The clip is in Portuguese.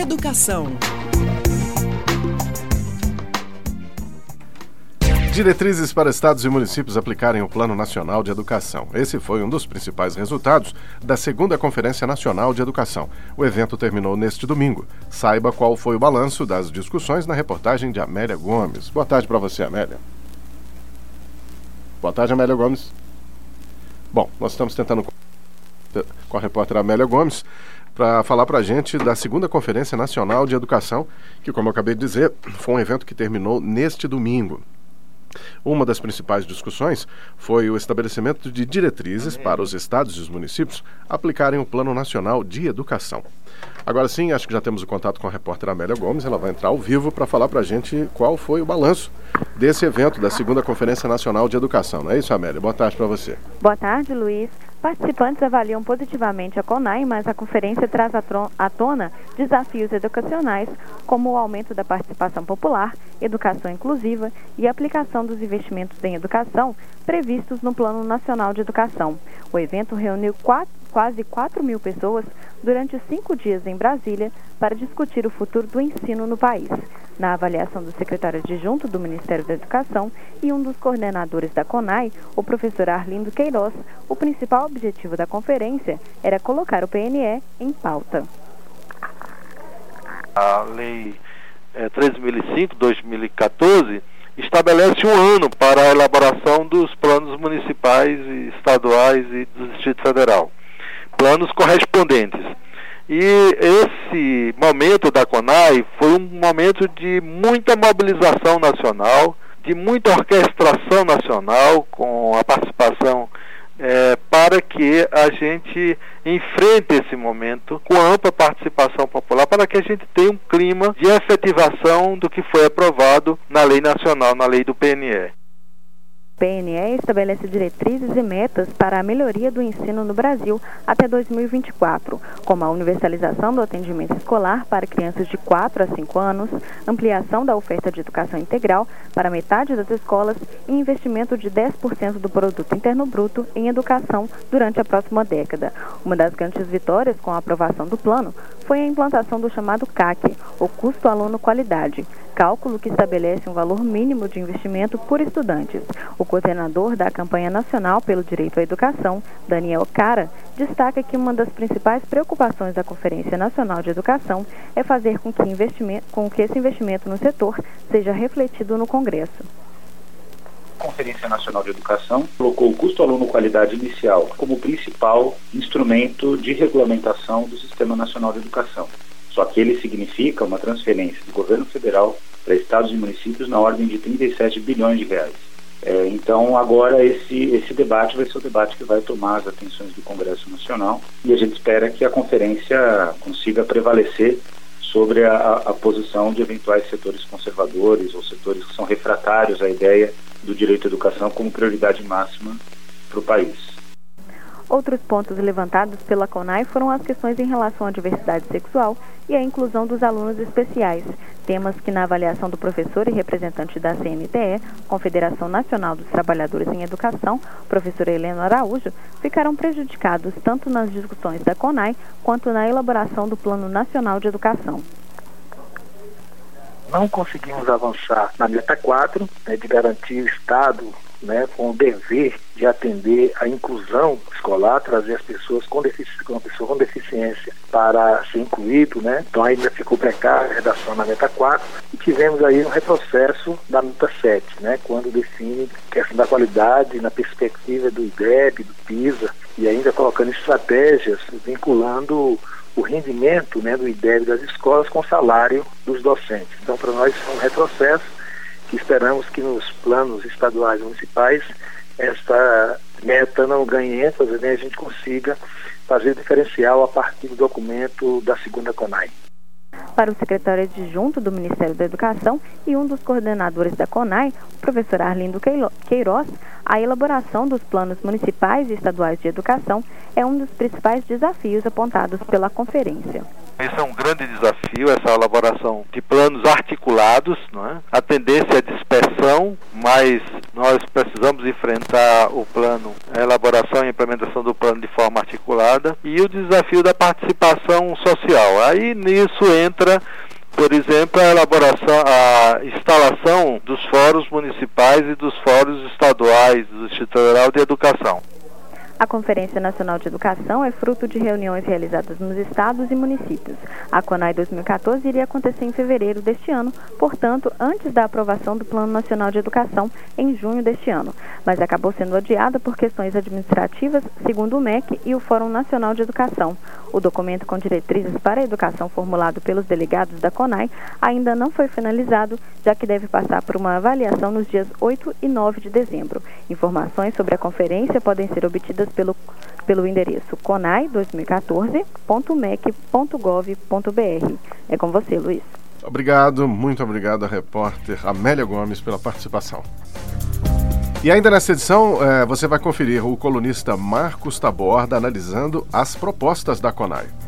Educação. Diretrizes para estados e municípios aplicarem o Plano Nacional de Educação. Esse foi um dos principais resultados da segunda Conferência Nacional de Educação. O evento terminou neste domingo. Saiba qual foi o balanço das discussões na reportagem de Amélia Gomes. Boa tarde para você, Amélia. Boa tarde, Amélia Gomes. Bom, nós estamos tentando com a repórter Amélia Gomes para falar para a gente da segunda Conferência Nacional de Educação, que, como eu acabei de dizer, foi um evento que terminou neste domingo. Uma das principais discussões foi o estabelecimento de diretrizes para os estados e os municípios aplicarem o Plano Nacional de Educação. Agora sim, acho que já temos o contato com a repórter Amélia Gomes. Ela vai entrar ao vivo para falar para a gente qual foi o balanço desse evento da segunda Conferência Nacional de Educação. Não é isso, Amélia? Boa tarde para você. Boa tarde, Luiz. Participantes avaliam positivamente a CONAI, mas a conferência traz à tona desafios educacionais, como o aumento da participação popular, educação inclusiva e a aplicação dos investimentos em educação previstos no Plano Nacional de Educação. O evento reuniu quase 4.000 pessoas durante 5 dias em Brasília para discutir o futuro do ensino no país. Na avaliação do secretário adjunto do Ministério da Educação e um dos coordenadores da CONAI, o professor Arlindo Queiroz, o principal objetivo da conferência era colocar o PNE em pauta. A Lei 13.005/2014 estabelece um ano para a elaboração dos planos municipais, estaduais e do Distrito Federal. Planos correspondentes. E esse momento da CONAI foi um momento de muita mobilização nacional, de muita orquestração nacional, com a participação para que a gente enfrente esse momento com ampla participação popular, para que a gente tenha um clima de efetivação do que foi aprovado na lei nacional, na lei do PNE. O PNE estabelece diretrizes e metas para a melhoria do ensino no Brasil até 2024, como a universalização do atendimento escolar para crianças de 4 a 5 anos, ampliação da oferta de educação integral para metade das escolas e investimento de 10% do produto interno bruto em educação durante a próxima década. Uma das grandes vitórias com a aprovação do plano foi a implantação do chamado CAC, o Custo Aluno Qualidade, cálculo que estabelece um valor mínimo de investimento por estudantes. O coordenador da campanha nacional pelo direito à educação, Daniel Cara, destaca que uma das principais preocupações da Conferência Nacional de Educação é fazer com que esse investimento no setor seja refletido no Congresso. A Conferência Nacional de Educação colocou o custo aluno qualidade inicial como principal instrumento de regulamentação do Sistema Nacional de Educação. Só que ele significa uma transferência do governo federal para estados e municípios na ordem de 37 bilhões de reais. Então, agora esse debate vai ser o debate que vai tomar as atenções do Congresso Nacional e a gente espera que a conferência consiga prevalecer sobre a posição de eventuais setores conservadores ou setores que são refratários à ideia do direito à educação como prioridade máxima para o país. Outros pontos levantados pela CONAI foram as questões em relação à diversidade sexual e à inclusão dos alunos especiais, temas que, na avaliação do professor e representante da CNTE, Confederação Nacional dos Trabalhadores em Educação, professora Helena Araújo, ficaram prejudicados tanto nas discussões da CONAI quanto na elaboração do Plano Nacional de Educação. Não conseguimos avançar na meta 4, de garantir o Estado com o dever de atender a inclusão escolar, trazer as pessoas com deficiência para ser incluído, Então ainda ficou precária a redação na meta 4 e tivemos aí um retrocesso da meta 7, quando define a questão da qualidade na perspectiva do IDEB, do PISA e ainda colocando estratégias vinculando o rendimento do IDEB das escolas com o salário dos docentes. Então, para nós, é um retrocesso que esperamos que nos planos estaduais e municipais esta meta não ganhe ênfase, a gente consiga fazer diferencial a partir do documento da segunda CONAI. Para o secretário adjunto do Ministério da Educação e um dos coordenadores da CONAI, o professor Arlindo Queiroz, a elaboração dos planos municipais e estaduais de educação é um dos principais desafios apontados pela conferência. Esse é um grande desafio, essa elaboração de planos articulados, A tendência à dispersão, mas nós precisamos enfrentar o plano, a elaboração e implementação do plano de forma articulada, e o desafio da participação social. Aí nisso entra, por exemplo, a instalação dos fóruns municipais e dos fóruns estaduais do Distrito Federal de Educação. A Conferência Nacional de Educação é fruto de reuniões realizadas nos estados e municípios. A CONAI 2014 iria acontecer em fevereiro deste ano, portanto, antes da aprovação do Plano Nacional de Educação, em junho deste ano, mas acabou sendo adiada por questões administrativas, segundo o MEC e o Fórum Nacional de Educação. O documento com diretrizes para a educação formulado pelos delegados da CONAI ainda não foi finalizado, já que deve passar por uma avaliação nos dias 8 e 9 de dezembro. Informações sobre a conferência podem ser obtidas pelo endereço conai2014.mec.gov.br. É com você, Luiz. Obrigado, muito obrigado à repórter Amélia Gomes pela participação. E ainda nessa edição, você vai conferir o colunista Marcos Taborda analisando as propostas da CONAI.